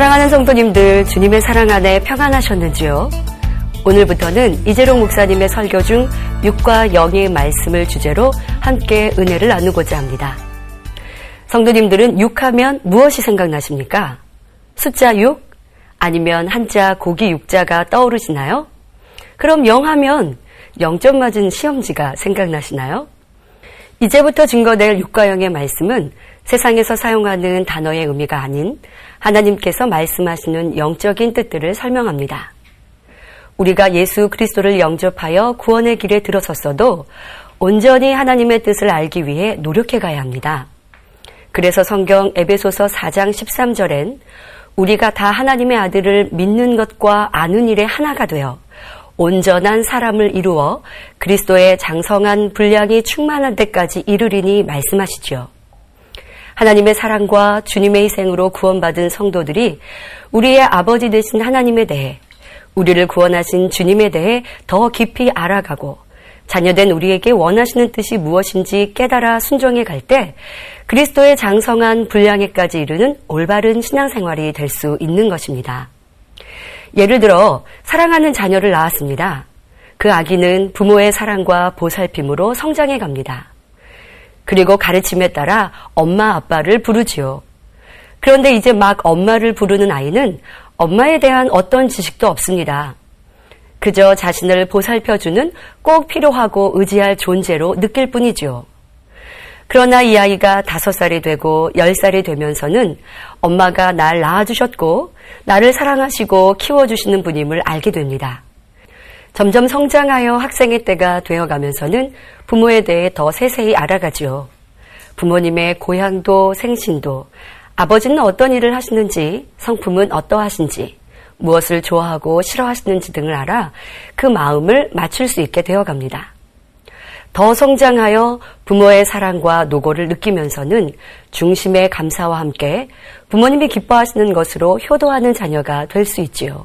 사랑하는 성도님들, 주님의 사랑 안에 평안하셨는지요? 오늘부터는 이재롱 목사님의 설교 중 육과 영의 말씀을 주제로 함께 은혜를 나누고자 합니다. 성도님들은 육하면 무엇이 생각나십니까? 숫자 6? 아니면 한자 고기 육자가 떠오르시나요? 그럼 영하면 0점 맞은 시험지가 생각나시나요? 이제부터 증거될 육과 영의 말씀은 세상에서 사용하는 단어의 의미가 아닌 하나님께서 말씀하시는 영적인 뜻들을 설명합니다. 우리가 예수 그리스도를 영접하여 구원의 길에 들어섰어도 온전히 하나님의 뜻을 알기 위해 노력해 가야 합니다. 그래서 성경 에베소서 4장 13절엔 우리가 다 하나님의 아들을 믿는 것과 아는 일에 하나가 되어 온전한 사람을 이루어 그리스도의 장성한 분량이 충만한 데까지 이르리니 말씀하시지요. 하나님의 사랑과 주님의 희생으로 구원받은 성도들이 우리의 아버지 되신 하나님에 대해, 우리를 구원하신 주님에 대해 더 깊이 알아가고 자녀된 우리에게 원하시는 뜻이 무엇인지 깨달아 순종해 갈 때 그리스도의 장성한 분량에까지 이르는 올바른 신앙생활이 될 수 있는 것입니다. 예를 들어 사랑하는 자녀를 낳았습니다. 그 아기는 부모의 사랑과 보살핌으로 성장해 갑니다. 그리고 가르침에 따라 엄마 아빠를 부르지요. 그런데 이제 막 엄마를 부르는 아이는 엄마에 대한 어떤 지식도 없습니다. 그저 자신을 보살펴주는 꼭 필요하고 의지할 존재로 느낄 뿐이죠. 그러나 이 아이가 5살이 되고 10살이 되면서는 엄마가 날 낳아주셨고 나를 사랑하시고 키워주시는 분임을 알게 됩니다. 점점 성장하여 학생의 때가 되어가면서는 부모에 대해 더 세세히 알아가지요. 부모님의 고향도 생신도, 아버지는 어떤 일을 하시는지, 성품은 어떠하신지, 무엇을 좋아하고 싫어하시는지 등을 알아 그 마음을 맞출 수 있게 되어갑니다. 더 성장하여 부모의 사랑과 노고를 느끼면서는 중심의 감사와 함께 부모님이 기뻐하시는 것으로 효도하는 자녀가 될 수 있지요.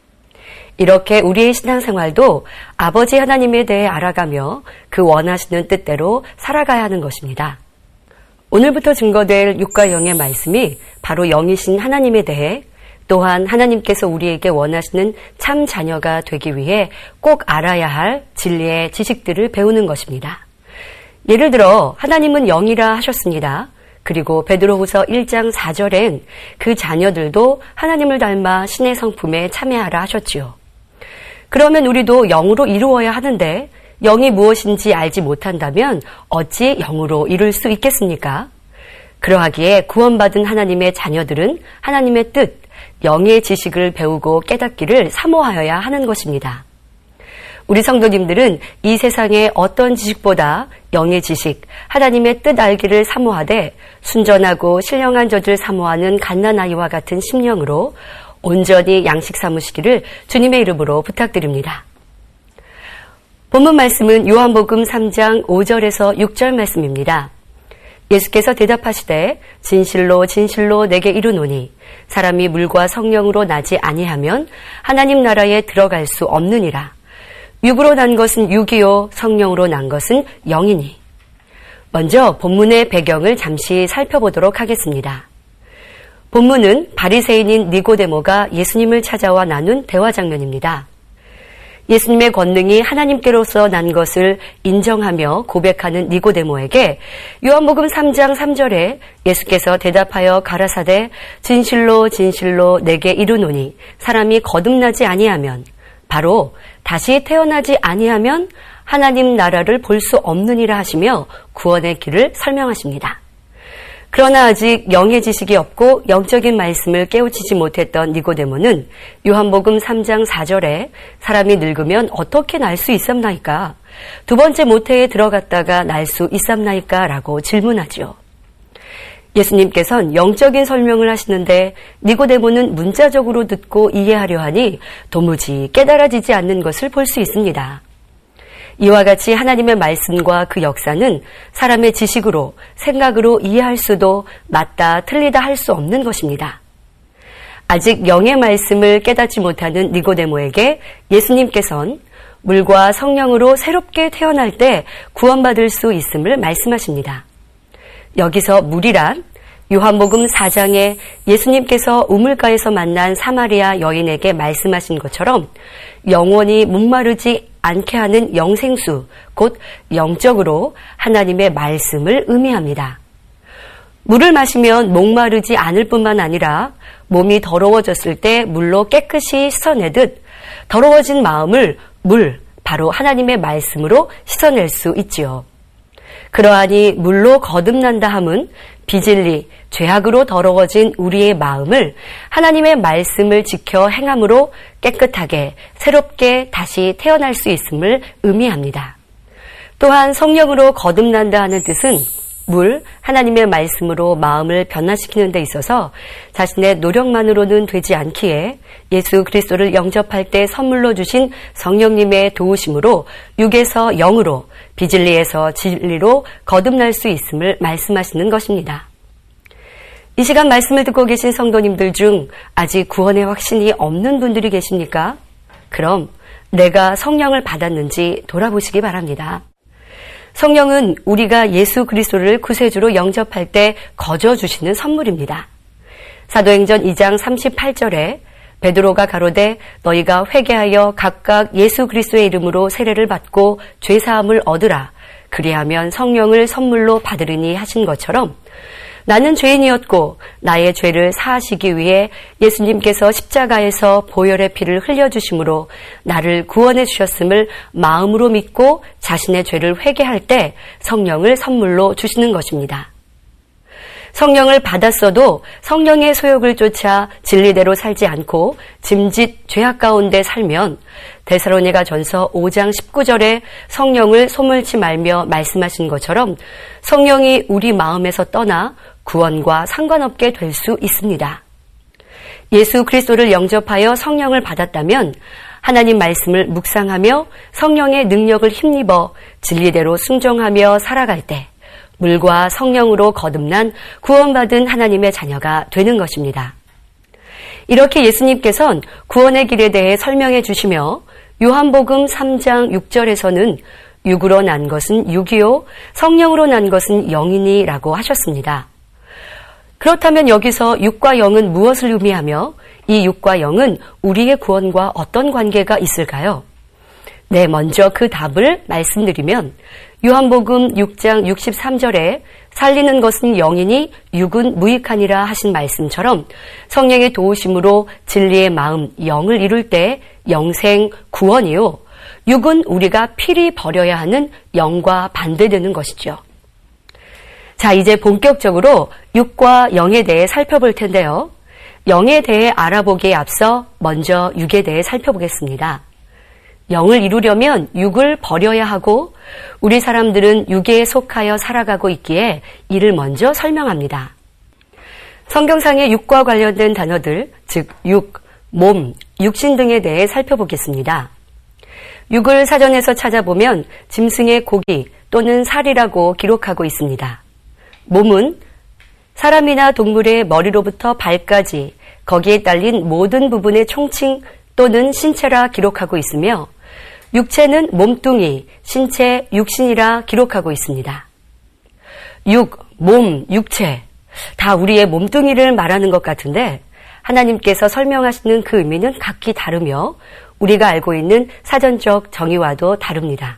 이렇게 우리의 신앙생활도 아버지 하나님에 대해 알아가며 그 원하시는 뜻대로 살아가야 하는 것입니다. 오늘부터 증거될 육과 영의 말씀이 바로 영이신 하나님에 대해, 또한 하나님께서 우리에게 원하시는 참 자녀가 되기 위해 꼭 알아야 할 진리의 지식들을 배우는 것입니다. 예를 들어 하나님은 영이라 하셨습니다. 그리고 베드로후서 1장 4절엔 그 자녀들도 하나님을 닮아 신의 성품에 참여하라 하셨지요. 그러면 우리도 영으로 이루어야 하는데 영이 무엇인지 알지 못한다면 어찌 영으로 이룰 수 있겠습니까? 그러하기에 구원받은 하나님의 자녀들은 하나님의 뜻, 영의 지식을 배우고 깨닫기를 사모하여야 하는 것입니다. 우리 성도님들은 이 세상의 어떤 지식보다 영의 지식, 하나님의 뜻 알기를 사모하되 순전하고 신령한 젖을 사모하는 갓난아이와 같은 심령으로 온전히 양식 삼으시기를 주님의 이름으로 부탁드립니다. 본문 말씀은 요한복음 3장 5절에서 6절 말씀입니다. 예수께서 대답하시되 진실로 진실로 내게 이르노니 사람이 물과 성령으로 나지 아니하면 하나님 나라에 들어갈 수 없느니라. 육으로 난 것은 육이요 성령으로 난 것은 영이니. 먼저 본문의 배경을 잠시 살펴보도록 하겠습니다. 본문은 바리새인인 니고데모가 예수님을 찾아와 나눈 대화 장면입니다. 예수님의 권능이 하나님께로서 난 것을 인정하며 고백하는 니고데모에게 요한복음 3장 3절에 예수께서 대답하여 가라사대 진실로 진실로 내게 이르노니 사람이 거듭나지 아니하면, 바로 다시 태어나지 아니하면 하나님 나라를 볼 수 없느니라 하시며 구원의 길을 설명하십니다. 그러나 아직 영의 지식이 없고 영적인 말씀을 깨우치지 못했던 니고데모는 요한복음 3장 4절에 사람이 늙으면 어떻게 날 수 있삼나이까? 두 번째 모태에 들어갔다가 날 수 있삼나이까? 라고 질문하지요. 예수님께서는 영적인 설명을 하시는데 니고데모는 문자적으로 듣고 이해하려 하니 도무지 깨달아지지 않는 것을 볼 수 있습니다. 이와 같이 하나님의 말씀과 그 역사는 사람의 지식으로, 생각으로 이해할 수도 맞다 틀리다 할 수 없는 것입니다. 아직 영의 말씀을 깨닫지 못하는 니고데모에게 예수님께서는 물과 성령으로 새롭게 태어날 때 구원받을 수 있음을 말씀하십니다. 여기서 물이란 요한복음 4장에 예수님께서 우물가에서 만난 사마리아 여인에게 말씀하신 것처럼 영원히 목마르지 않게 하는 영생수, 곧 영적으로 하나님의 말씀을 의미합니다. 물을 마시면 목마르지 않을 뿐만 아니라 몸이 더러워졌을 때 물로 깨끗이 씻어내듯 더러워진 마음을 바로 하나님의 말씀으로 씻어낼 수 있지요. 그러하니 물로 거듭난다 함은 비진리, 죄악으로 더러워진 우리의 마음을 하나님의 말씀을 지켜 행함으로 깨끗하게 새롭게 다시 태어날 수 있음을 의미합니다. 또한 성령으로 거듭난다 하는 뜻은 하나님의 말씀으로 마음을 변화시키는 데 있어서 자신의 노력만으로는 되지 않기에 예수 그리스도를 영접할 때 선물로 주신 성령님의 도우심으로 육에서 영으로, 비진리에서 진리로 거듭날 수 있음을 말씀하시는 것입니다. 이 시간 말씀을 듣고 계신 성도님들 중 아직 구원의 확신이 없는 분들이 계십니까? 그럼 내가 성령을 받았는지 돌아보시기 바랍니다. 성령은 우리가 예수 그리스도를 구세주로 영접할 때 거저 주시는 선물입니다. 사도행전 2장 38절에 베드로가 가로되 너희가 회개하여 각각 예수 그리스도의 이름으로 세례를 받고 죄사함을 얻으라. 그리하면 성령을 선물로 받으리니 하신 것처럼 나는 죄인이었고 나의 죄를 사하시기 위해 예수님께서 십자가에서 보혈의 피를 흘려주심으로 나를 구원해 주셨음을 마음으로 믿고 자신의 죄를 회개할 때 성령을 선물로 주시는 것입니다. 성령을 받았어도 성령의 소욕을 쫓아 진리대로 살지 않고 짐짓 죄악 가운데 살면 데살로니가전서 5장 19절에 성령을 소물치 말며 말씀하신 것처럼 성령이 우리 마음에서 떠나 구원과 상관없게 될 수 있습니다. 예수 그리스도를 영접하여 성령을 받았다면 하나님 말씀을 묵상하며 성령의 능력을 힘입어 진리대로 순종하며 살아갈 때 물과 성령으로 거듭난 구원받은 하나님의 자녀가 되는 것입니다. 이렇게 예수님께서는 구원의 길에 대해 설명해 주시며 요한복음 3장 6절에서는 육으로 난 것은 육이요 성령으로 난 것은 영이니라고 하셨습니다. 그렇다면 여기서 육과 영은 무엇을 의미하며 이 육과 영은 우리의 구원과 어떤 관계가 있을까요? 네, 먼저 그 답을 말씀드리면 요한복음 6장 63절에 살리는 것은 영이니 육은 무익하니라 하신 말씀처럼 성령의 도우심으로 진리의 마음, 영을 이룰 때 영생, 구원이요. 육은 우리가 필히 버려야 하는 영과 반대되는 것이죠. 자, 이제 본격적으로 육과 영에 대해 살펴볼 텐데요. 영에 대해 알아보기에 앞서 먼저 육에 대해 살펴보겠습니다. 영을 이루려면 육을 버려야 하고 우리 사람들은 육에 속하여 살아가고 있기에 이를 먼저 설명합니다. 성경상의 육과 관련된 단어들, 즉 육, 몸, 육신 등에 대해 살펴보겠습니다. 육을 사전에서 찾아보면 짐승의 고기 또는 살이라고 기록하고 있습니다. 몸은 사람이나 동물의 머리로부터 발까지 거기에 딸린 모든 부분의 총칭 또는 신체라 기록하고 있으며 육체는 몸뚱이, 신체, 육신이라 기록하고 있습니다. 육, 몸, 육체 다 우리의 몸뚱이를 말하는 것 같은데 하나님께서 설명하시는 그 의미는 각기 다르며 우리가 알고 있는 사전적 정의와도 다릅니다.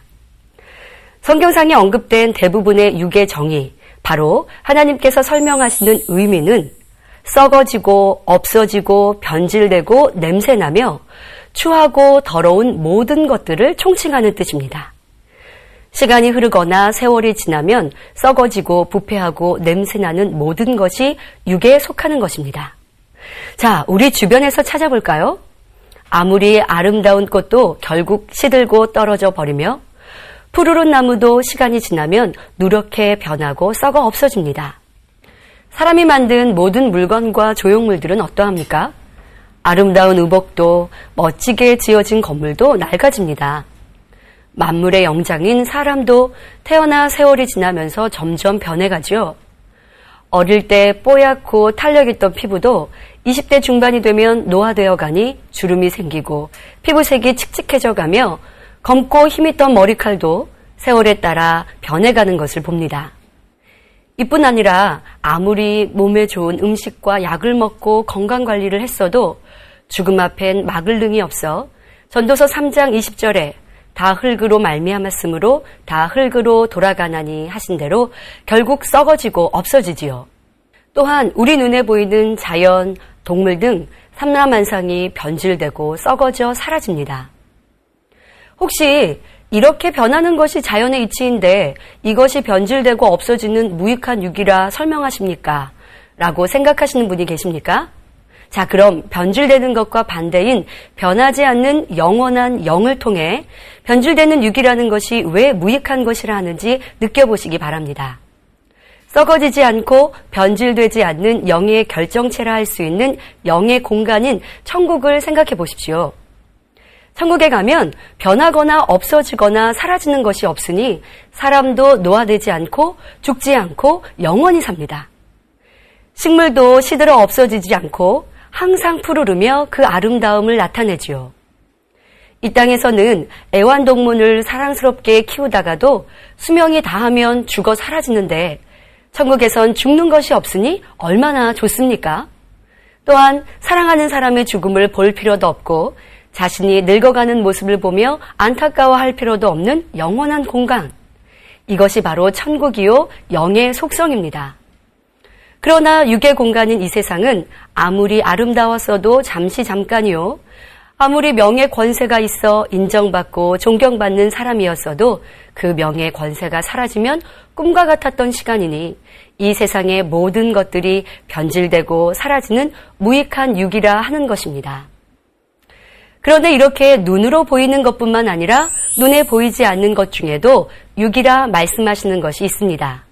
성경상에 언급된 대부분의 육의 정의, 바로 하나님께서 설명하시는 의미는 썩어지고 없어지고 변질되고 냄새나며 추하고 더러운 모든 것들을 총칭하는 뜻입니다. 시간이 흐르거나 세월이 지나면 썩어지고 부패하고 냄새나는 모든 것이 육에 속하는 것입니다. 자, 우리 주변에서 찾아볼까요? 아무리 아름다운 꽃도 결국 시들고 떨어져 버리며 푸르른 나무도 시간이 지나면 누렇게 변하고 썩어 없어집니다. 사람이 만든 모든 물건과 조형물들은 어떠합니까? 아름다운 의복도 멋지게 지어진 건물도 낡아집니다. 만물의 영장인 사람도 태어나 세월이 지나면서 점점 변해가죠. 어릴 때 뽀얗고 탄력있던 피부도 20대 중반이 되면 노화되어 가니 주름이 생기고 피부색이 칙칙해져 가며 검고 힘있던 머리칼도 세월에 따라 변해가는 것을 봅니다. 이뿐 아니라 아무리 몸에 좋은 음식과 약을 먹고 건강관리를 했어도 죽음 앞엔 막을 능이 없어 전도서 3장 20절에 다 흙으로 말미암았으므로 다 흙으로 돌아가나니 하신 대로 결국 썩어지고 없어지지요. 또한 우리 눈에 보이는 자연, 동물 등 삼라만상이 변질되고 썩어져 사라집니다. 혹시 이렇게 변하는 것이 자연의 이치인데 이것이 변질되고 없어지는 무익한 유기라 설명하십니까? 라고 생각하시는 분이 계십니까? 자, 그럼 변질되는 것과 반대인 변하지 않는 영원한 영을 통해 변질되는 유기라는 것이 왜 무익한 것이라 하는지 느껴보시기 바랍니다. 썩어지지 않고 변질되지 않는 영의 결정체라 할 수 있는 영의 공간인 천국을 생각해 보십시오. 천국에 가면 변하거나 없어지거나 사라지는 것이 없으니 사람도 노화되지 않고 죽지 않고 영원히 삽니다. 식물도 시들어 없어지지 않고 항상 푸르르며 그 아름다움을 나타내지요. 이 땅에서는 애완동물을 사랑스럽게 키우다가도 수명이 다하면 죽어 사라지는데 천국에선 죽는 것이 없으니 얼마나 좋습니까? 또한 사랑하는 사람의 죽음을 볼 필요도 없고 자신이 늙어가는 모습을 보며 안타까워할 필요도 없는 영원한 공간. 이것이 바로 천국이요 영의 속성입니다. 그러나 육의 공간인 이 세상은 아무리 아름다웠어도 잠깐이요. 아무리 명예 권세가 있어 인정받고 존경받는 사람이었어도 그 명예 권세가 사라지면 꿈과 같았던 시간이니 이 세상의 모든 것들이 변질되고 사라지는 무익한 육이라 하는 것입니다. 그런데 이렇게 눈으로 보이는 것뿐만 아니라 눈에 보이지 않는 것 중에도 육이라 말씀하시는 것이 있습니다.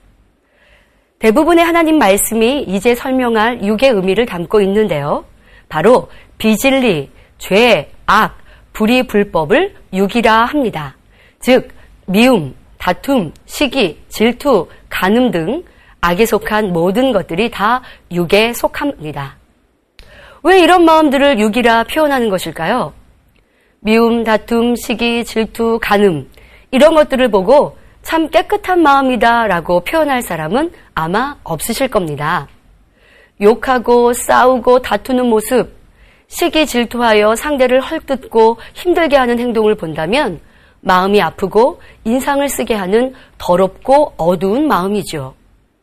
대부분의 하나님 말씀이 이제 설명할 육의 의미를 담고 있는데요. 바로 비진리, 죄, 악, 불의, 불법을 육이라 합니다. 즉 미움, 다툼, 시기, 질투, 간음 등 악에 속한 모든 것들이 다 육에 속합니다. 왜 이런 마음들을 육이라 표현하는 것일까요? 미움, 다툼, 시기, 질투, 간음 이런 것들을 보고 참 깨끗한 마음이다 라고 표현할 사람은 아마 없으실 겁니다. 욕하고 싸우고 다투는 모습, 시기 질투하여 상대를 헐뜯고 힘들게 하는 행동을 본다면 마음이 아프고 인상을 쓰게 하는 더럽고 어두운 마음이죠.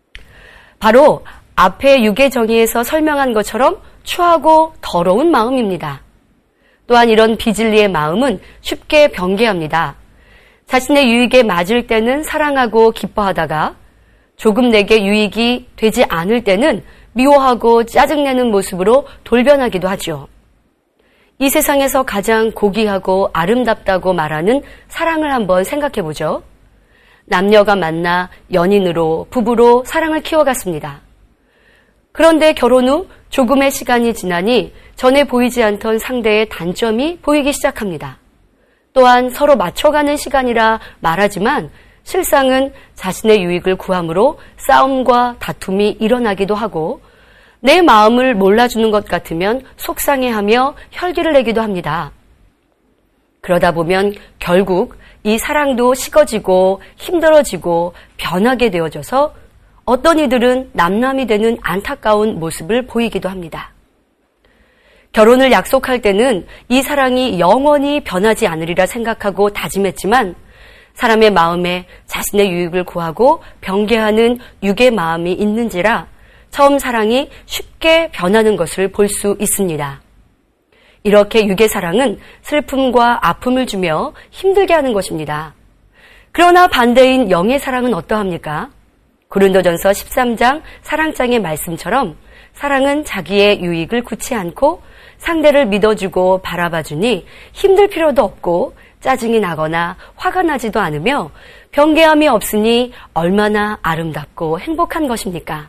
바로 앞에 육의 정의에서 설명한 것처럼 추하고 더러운 마음입니다. 또한 이런 비진리의 마음은 쉽게 변개합니다. 자신의 유익에 맞을 때는 사랑하고 기뻐하다가 조금 내게 유익이 되지 않을 때는 미워하고 짜증내는 모습으로 돌변하기도 하죠. 이 세상에서 가장 고귀하고 아름답다고 말하는 사랑을 한번 생각해 보죠. 남녀가 만나 연인으로 부부로 사랑을 키워갔습니다. 그런데 결혼 후 조금의 시간이 지나니 전에 보이지 않던 상대의 단점이 보이기 시작합니다. 또한 서로 맞춰가는 시간이라 말하지만 실상은 자신의 유익을 구함으로 싸움과 다툼이 일어나기도 하고 내 마음을 몰라주는 것 같으면 속상해하며 혈기를 내기도 합니다. 그러다 보면 결국 이 사랑도 식어지고 힘들어지고 변하게 되어져서 어떤 이들은 남남이 되는 안타까운 모습을 보이기도 합니다. 결혼을 약속할 때는 이 사랑이 영원히 변하지 않으리라 생각하고 다짐했지만 사람의 마음에 자신의 유익을 구하고 변개하는 육의 마음이 있는지라 처음 사랑이 쉽게 변하는 것을 볼 수 있습니다. 이렇게 육의 사랑은 슬픔과 아픔을 주며 힘들게 하는 것입니다. 그러나 반대인 영의 사랑은 어떠합니까? 고린도전서 13장 사랑장의 말씀처럼 사랑은 자기의 유익을 굳지 않고 상대를 믿어주고 바라봐주니 힘들 필요도 없고 짜증이 나거나 화가 나지도 않으며 변개함이 없으니 얼마나 아름답고 행복한 것입니까?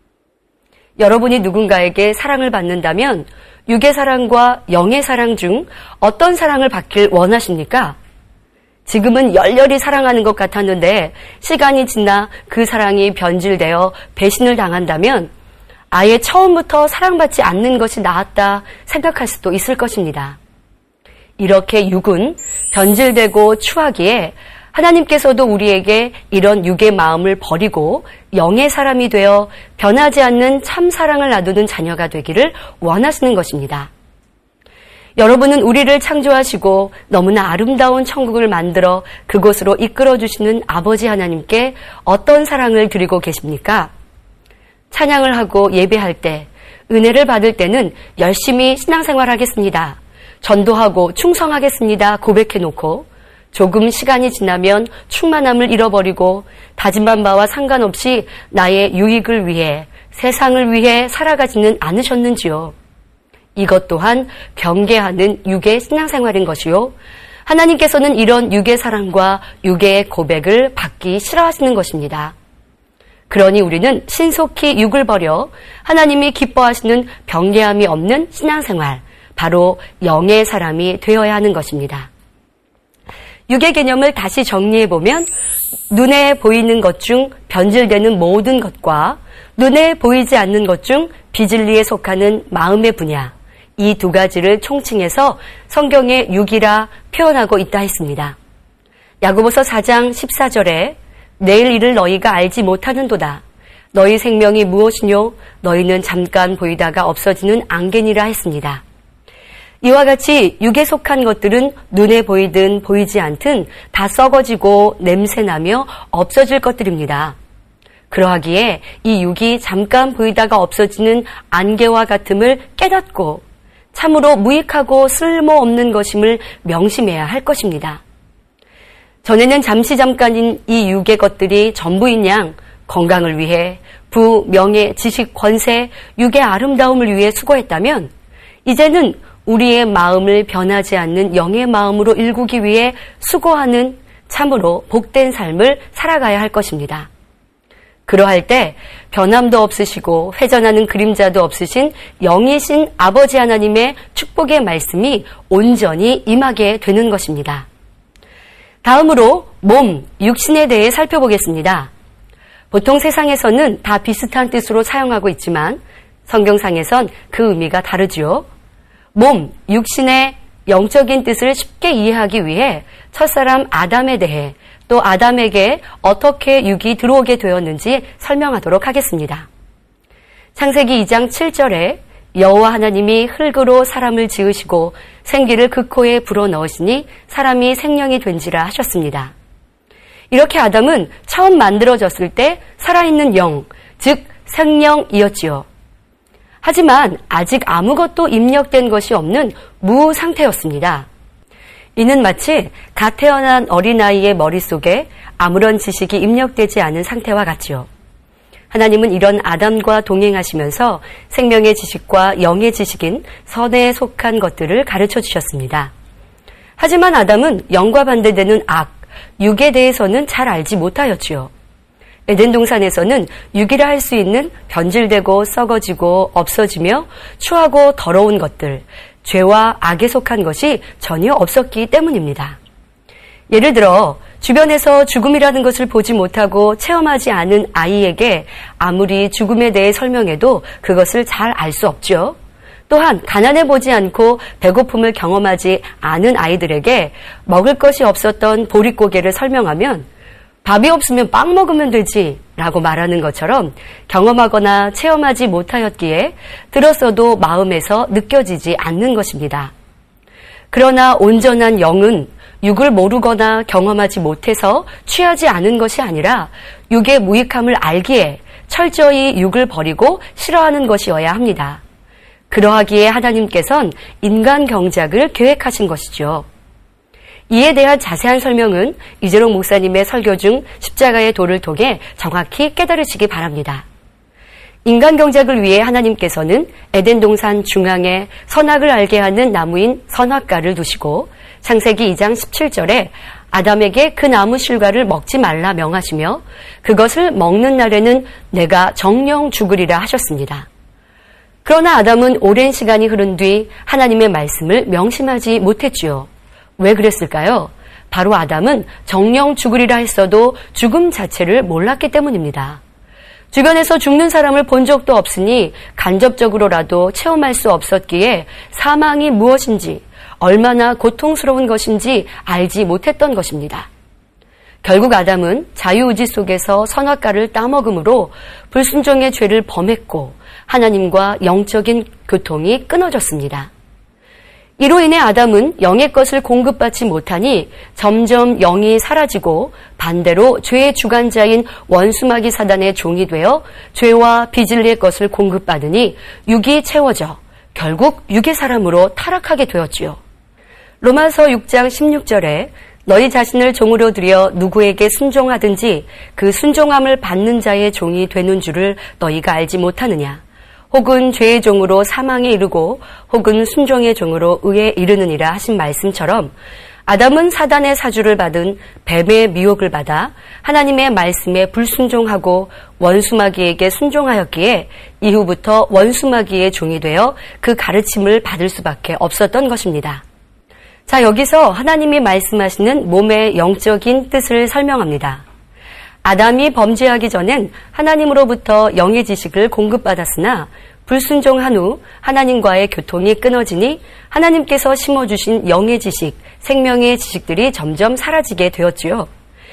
여러분이 누군가에게 사랑을 받는다면 육의 사랑과 영의 사랑 중 어떤 사랑을 받길 원하십니까? 지금은 열렬히 사랑하는 것 같았는데 시간이 지나 그 사랑이 변질되어 배신을 당한다면 아예 처음부터 사랑받지 않는 것이 나았다 생각할 수도 있을 것입니다. 이렇게 육은 변질되고 추하기에 하나님께서도 우리에게 이런 육의 마음을 버리고 영의 사람이 되어 변하지 않는 참 사랑을 나누는 자녀가 되기를 원하시는 것입니다. 여러분은 우리를 창조하시고 너무나 아름다운 천국을 만들어 그곳으로 이끌어주시는 아버지 하나님께 어떤 사랑을 드리고 계십니까? 찬양을 하고 예배할 때, 은혜를 받을 때는 열심히 신앙생활 하겠습니다. 전도하고 충성하겠습니다. 고백해놓고 조금 시간이 지나면 충만함을 잃어버리고 다짐한 바와 상관없이 나의 유익을 위해, 세상을 위해 살아가지는 않으셨는지요? 이것 또한 변개하는 육의 신앙생활인 것이요. 하나님께서는 이런 육의 사랑과 육의 고백을 받기 싫어하시는 것입니다. 그러니 우리는 신속히 육을 버려 하나님이 기뻐하시는 변개함이 없는 신앙생활, 바로 영의 사람이 되어야 하는 것입니다. 육의 개념을 다시 정리해보면 눈에 보이는 것 중 변질되는 모든 것과 눈에 보이지 않는 것 중 비진리에 속하는 마음의 분야, 이 두 가지를 총칭해서 성경에 육이라 표현하고 있다 했습니다. 야고보서 4장 14절에 내일 일을 너희가 알지 못하는도다. 너희 생명이 무엇이뇨? 너희는 잠깐 보이다가 없어지는 안개니라 했습니다. 이와 같이 육에 속한 것들은 눈에 보이든 보이지 않든 다 썩어지고 냄새나며 없어질 것들입니다. 그러하기에 이 육이 잠깐 보이다가 없어지는 안개와 같음을 깨닫고 참으로 무익하고 쓸모없는 것임을 명심해야 할 것입니다. 전에는 잠깐인 이 육의 것들이 전부인 양 건강을 위해 부, 명예, 지식, 권세, 육의 아름다움을 위해 수고했다면 이제는 우리의 마음을 변하지 않는 영의 마음으로 일구기 위해 수고하는 참으로 복된 삶을 살아가야 할 것입니다. 그러할 때 변함도 없으시고 회전하는 그림자도 없으신 영이신 아버지 하나님의 축복의 말씀이 온전히 임하게 되는 것입니다. 다음으로 몸, 육신에 대해 살펴보겠습니다. 보통 세상에서는 다 비슷한 뜻으로 사용하고 있지만 성경상에선 그 의미가 다르지요. 몸, 육신의 영적인 뜻을 쉽게 이해하기 위해 첫사람 아담에 대해 또 아담에게 어떻게 육이 들어오게 되었는지 설명하도록 하겠습니다. 창세기 2장 7절에 여호와 하나님이 흙으로 사람을 지으시고 생기를 그 코에 불어넣으시니 사람이 생명이 된지라 하셨습니다. 이렇게 아담은 처음 만들어졌을 때 살아있는 영, 즉 생명이었지요. 하지만 아직 아무것도 입력된 것이 없는 무 상태였습니다. 이는 마치 갓 태어난 어린아이의 머릿속에 아무런 지식이 입력되지 않은 상태와 같지요. 하나님은 이런 아담과 동행하시면서 생명의 지식과 영의 지식인 선에 속한 것들을 가르쳐 주셨습니다. 하지만 아담은 영과 반대되는 악, 육에 대해서는 잘 알지 못하였지요. 에덴 동산에서는 육이라 할 수 있는 변질되고 썩어지고 없어지며 추하고 더러운 것들, 죄와 악에 속한 것이 전혀 없었기 때문입니다. 예를 들어 주변에서 죽음이라는 것을 보지 못하고 체험하지 않은 아이에게 아무리 죽음에 대해 설명해도 그것을 잘 알 수 없죠. 또한 가난해 보지 않고 배고픔을 경험하지 않은 아이들에게 먹을 것이 없었던 보릿고개를 설명하면 밥이 없으면 빵 먹으면 되지 라고 말하는 것처럼 경험하거나 체험하지 못하였기에 들었어도 마음에서 느껴지지 않는 것입니다. 그러나 온전한 영은 육을 모르거나 경험하지 못해서 취하지 않은 것이 아니라 육의 무익함을 알기에 철저히 육을 버리고 싫어하는 것이어야 합니다. 그러하기에 하나님께서는 인간 경작을 계획하신 것이죠. 이에 대한 자세한 설명은 이재록 목사님의 설교 중 십자가의 도를 통해 정확히 깨달으시기 바랍니다. 인간 경작을 위해 하나님께서는 에덴 동산 중앙에 선악을 알게 하는 나무인 선악과를 두시고 창세기 2장 17절에 아담에게 그 나무 실과를 먹지 말라 명하시며 그것을 먹는 날에는 내가 정령 죽으리라 하셨습니다. 그러나 아담은 오랜 시간이 흐른 뒤 하나님의 말씀을 명심하지 못했지요. 왜 그랬을까요? 바로 아담은 정령 죽으리라 했어도 죽음 자체를 몰랐기 때문입니다. 주변에서 죽는 사람을 본 적도 없으니 간접적으로라도 체험할 수 없었기에 사망이 무엇인지 얼마나 고통스러운 것인지 알지 못했던 것입니다. 결국 아담은 자유의지 속에서 선악과를 따먹음으로 불순종의 죄를 범했고 하나님과 영적인 교통이 끊어졌습니다. 이로 인해 아담은 영의 것을 공급받지 못하니 점점 영이 사라지고 반대로 죄의 주관자인 원수마귀 사단의 종이 되어 죄와 비진리의 것을 공급받으니 육이 채워져 결국 육의 사람으로 타락하게 되었지요. 로마서 6장 16절에 너희 자신을 종으로 들여 누구에게 순종하든지 그 순종함을 받는 자의 종이 되는 줄을 너희가 알지 못하느냐. 혹은 죄의 종으로 사망에 이르고 혹은 순종의 종으로 의에 이르느니라 하신 말씀처럼 아담은 사단의 사주를 받은 뱀의 미혹을 받아 하나님의 말씀에 불순종하고 원수마귀에게 순종하였기에 이후부터 원수마귀의 종이 되어 그 가르침을 받을 수밖에 없었던 것입니다. 자, 여기서 하나님이 말씀하시는 몸의 영적인 뜻을 설명합니다. 아담이 범죄하기 전엔 하나님으로부터 영의 지식을 공급받았으나 불순종한 후 하나님과의 교통이 끊어지니 하나님께서 심어주신 영의 지식, 생명의 지식들이 점점 사라지게 되었지요.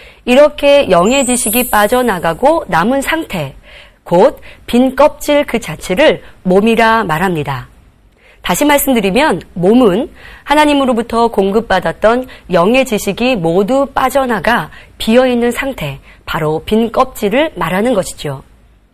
이렇게 영의 지식이 빠져나가고 남은 상태, 곧 빈 껍질 그 자체를 몸이라 말합니다. 다시 말씀드리면 몸은 하나님으로부터 공급받았던 영의 지식이 모두 빠져나가 비어있는 상태, 바로 빈 껍질을 말하는 것이죠.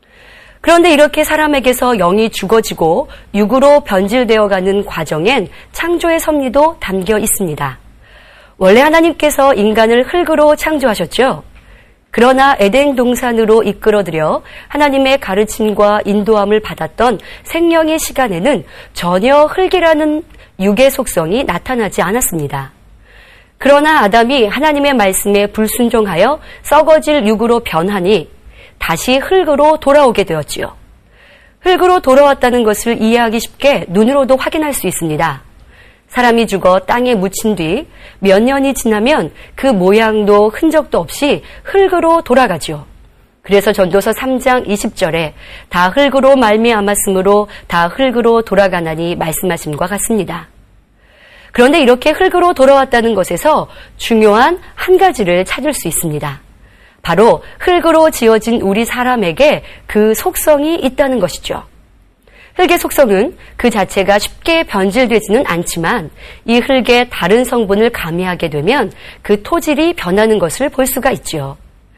그런데 이렇게 사람에게서 영이 죽어지고 육으로 변질되어가는 과정엔 창조의 섭리도 담겨 있습니다. 원래 하나님께서 인간을 흙으로 창조하셨죠. 그러나 에덴 동산으로 이끌어들여 하나님의 가르침과 인도함을 받았던 생명의 시간에는 전혀 흙이라는 육의 속성이 나타나지 않았습니다. 그러나 아담이 하나님의 말씀에 불순종하여 썩어질 육으로 변하니 다시 흙으로 돌아오게 되었지요. 흙으로 돌아왔다는 것을 이해하기 쉽게 눈으로도 확인할 수 있습니다. 사람이 죽어 땅에 묻힌 뒤 몇 년이 지나면 그 모양도 흔적도 없이 흙으로 돌아가죠. 그래서 전도서 3장 20절에 다 흙으로 말미암았으므로 다 흙으로 돌아가나니 말씀하심과 같습니다. 그런데 이렇게 흙으로 돌아왔다는 것에서 중요한 한 가지를 찾을 수 있습니다. 바로 흙으로 지어진 우리 사람에게 그 속성이 있다는 것이죠. 흙의 속성은 그 자체가 쉽게 변질되지는 않지만 이 흙에 다른 성분을 가미하게 되면 그 토질이 변하는 것을 볼 수가 있죠.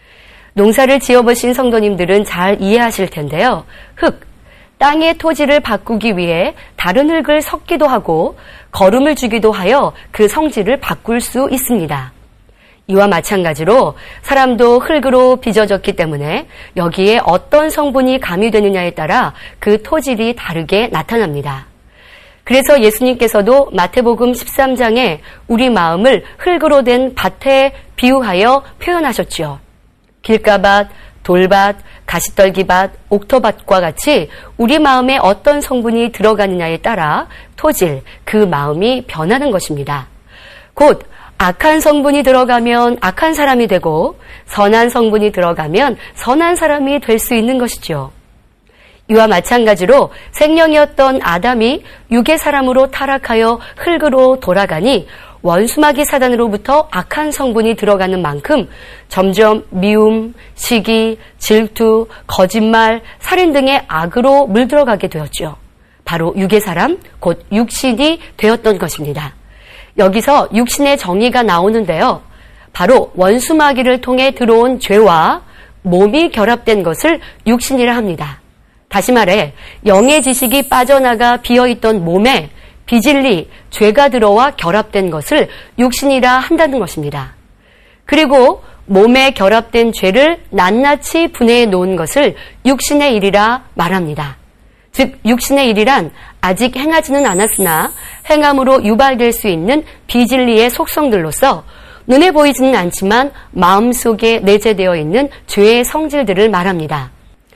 농사를 지어보신 성도님들은 잘 이해하실 텐데요. 흙, 땅의 토질을 바꾸기 위해 다른 흙을 섞기도 하고 거름을 주기도 하여 그 성질을 바꿀 수 있습니다. 이와 마찬가지로 사람도 흙으로 빚어졌기 때문에 여기에 어떤 성분이 가미되느냐에 따라 그 토질이 다르게 나타납니다. 그래서 예수님께서도 마태복음 13장에 우리 마음을 흙으로 된 밭에 비유하여 표현하셨지요. 길가밭, 돌밭, 가시떨기밭, 옥토밭과 같이 우리 마음에 어떤 성분이 들어가느냐에 따라 토질, 그 마음이 변하는 것입니다. 곧 악한 성분이 들어가면 악한 사람이 되고 선한 성분이 들어가면 선한 사람이 될 수 있는 것이죠. 이와 마찬가지로 생명이었던 아담이 육의 사람으로 타락하여 흙으로 돌아가니 원수마귀 사단으로부터 악한 성분이 들어가는 만큼 점점 미움, 시기, 질투, 거짓말, 살인 등의 악으로 물들어가게 되었죠. 바로 육의 사람, 곧 육신이 되었던 것입니다. 여기서 육신의 정의가 나오는데요. 바로 원수마귀를 통해 들어온 죄와 몸이 결합된 것을 육신이라 합니다. 다시 말해 영의 지식이 빠져나가 비어있던 몸에 비진리, 죄가 들어와 결합된 것을 육신이라 한다는 것입니다. 그리고 몸에 결합된 죄를 낱낱이 분해해 놓은 것을 육신의 일이라 말합니다. 즉 육신의 일이란 아직 행하지는 않았으나 행함으로 유발될 수 있는 비진리의 속성들로서 눈에 보이지는 않지만 마음속에 내재되어 있는 죄의 성질들을 말합니다.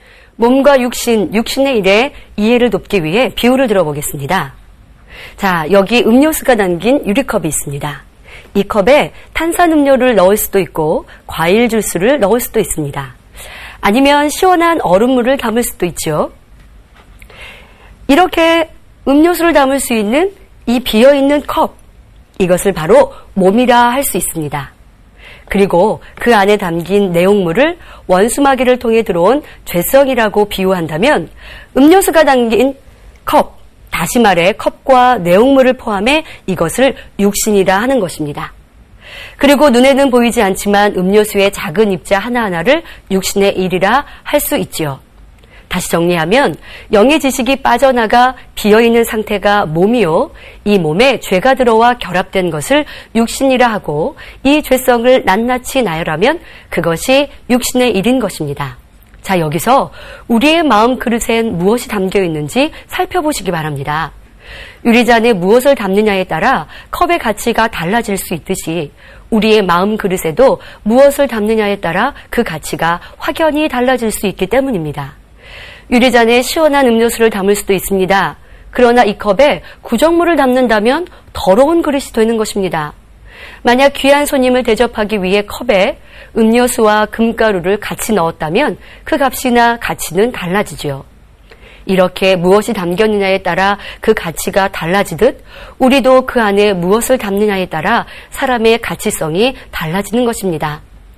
몸과 육신의 일에 이해를 돕기 위해 비유를 들어보겠습니다. 자, 여기 음료수가 담긴 유리컵이 있습니다. 이 컵에 탄산음료를 넣을 수도 있고 과일 주스를 넣을 수도 있습니다. 아니면 시원한 얼음물을 담을 수도 있죠. 이렇게 음료수를 담을 수 있는 이 비어있는 컵, 이것을 바로 몸이라 할 수 있습니다. 그리고 그 안에 담긴 내용물을 원수마귀를 통해 들어온 죄성이라고 비유한다면 음료수가 담긴 컵, 다시 말해 컵과 내용물을 포함해 이것을 육신이라 하는 것입니다. 그리고 눈에는 보이지 않지만 음료수의 작은 입자 하나하나를 육신의 일이라 할 수 있지요. 다시 정리하면 영의 지식이 빠져나가 비어있는 상태가 몸이요. 이 몸에 죄가 들어와 결합된 것을 육신이라 하고 이 죄성을 낱낱이 나열하면 그것이 육신의 일인 것입니다. 자, 여기서 우리의 마음 그릇엔 무엇이 담겨 있는지 살펴보시기 바랍니다. 유리잔에 무엇을 담느냐에 따라 컵의 가치가 달라질 수 있듯이 우리의 마음 그릇에도 무엇을 담느냐에 따라 그 가치가 확연히 달라질 수 있기 때문입니다. 유리잔에 시원한 음료수를 담을 수도 있습니다. 그러나 이 컵에 구정물을 담는다면 더러운 그릇이 되는 것입니다. 만약 귀한 손님을 대접하기 위해 컵에 음료수와 금가루를 같이 넣었다면 그 값이나 가치는 달라지죠. 이렇게 무엇이 담겼느냐에 따라 그 가치가 달라지듯 우리도 그 안에 무엇을 담느냐에 따라 사람의 가치성이 달라지는 것입니다.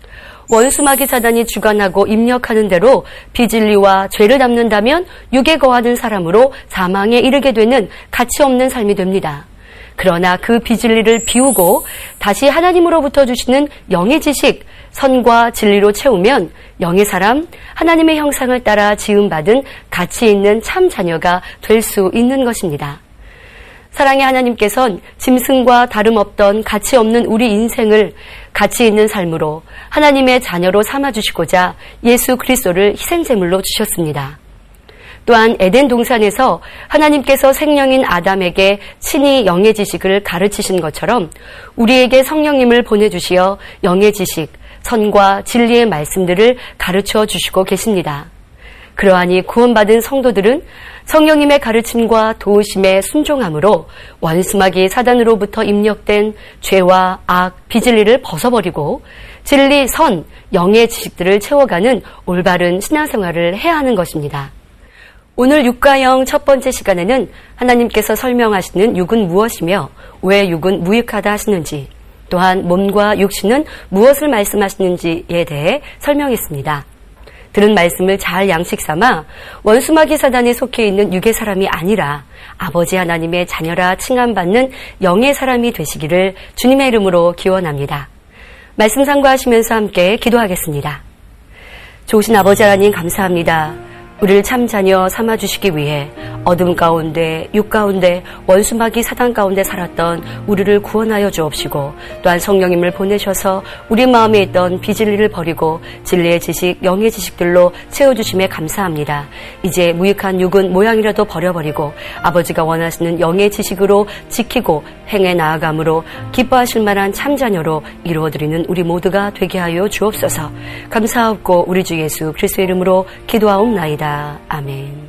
원수마귀 사단이 주관하고 입력하는 대로 비진리와 죄를 담는다면 육에 거하는 사람으로 사망에 이르게 되는 가치 없는 삶이 됩니다. 그러나 그 비진리를 비우고 다시 하나님으로부터 주시는 영의 지식, 선과 진리로 채우면 영의 사람, 하나님의 형상을 따라 지음받은 가치 있는 참 자녀가 될 수 있는 것입니다. 사랑의 하나님께서는 짐승과 다름없던 가치 없는 우리 인생을 가치 있는 삶으로 하나님의 자녀로 삼아주시고자 예수 그리스도를 희생제물로 주셨습니다. 또한 에덴 동산에서 하나님께서 생명인 아담에게 친히 영의 지식을 가르치신 것처럼 우리에게 성령님을 보내주시어 영의 지식, 선과 진리의 말씀들을 가르쳐 주시고 계십니다. 그러하니 구원받은 성도들은 성령님의 가르침과 도우심에 순종함으로 원수마귀 사단으로부터 입력된 죄와 악, 비진리를 벗어버리고 진리, 선, 영의 지식들을 채워가는 올바른 신앙생활을 해야 하는 것입니다. 오늘 육과영 첫 번째 시간에는 하나님께서 설명하시는 육은 무엇이며 왜 육은 무익하다 하시는지, 또한 몸과 육신은 무엇을 말씀하시는지에 대해 설명했습니다. 들은 말씀을 잘 양식 삼아 원수마귀 사단에 속해 있는 육의 사람이 아니라 아버지 하나님의 자녀라 칭함받는 영의 사람이 되시기를 주님의 이름으로 기원합니다. 말씀 상고하시면서 함께 기도하겠습니다. 좋으신 아버지 하나님 감사합니다. 우리를 참 자녀 삼아주시기 위해 어둠 가운데, 육 가운데, 원수마귀 사단 가운데 살았던 우리를 구원하여 주옵시고 또한 성령님을 보내셔서 우리 마음에 있던 비진리를 버리고 진리의 지식, 영의 지식들로 채워주심에 감사합니다. 이제 무익한 육은 모양이라도 버려버리고 아버지가 원하시는 영의 지식으로 지키고 행해 나아감으로 기뻐하실 만한 참 자녀로 이루어드리는 우리 모두가 되게 하여 주옵소서. 감사하옵고 우리 주 예수 그리스도의 이름으로 기도하옵나이다. 아멘.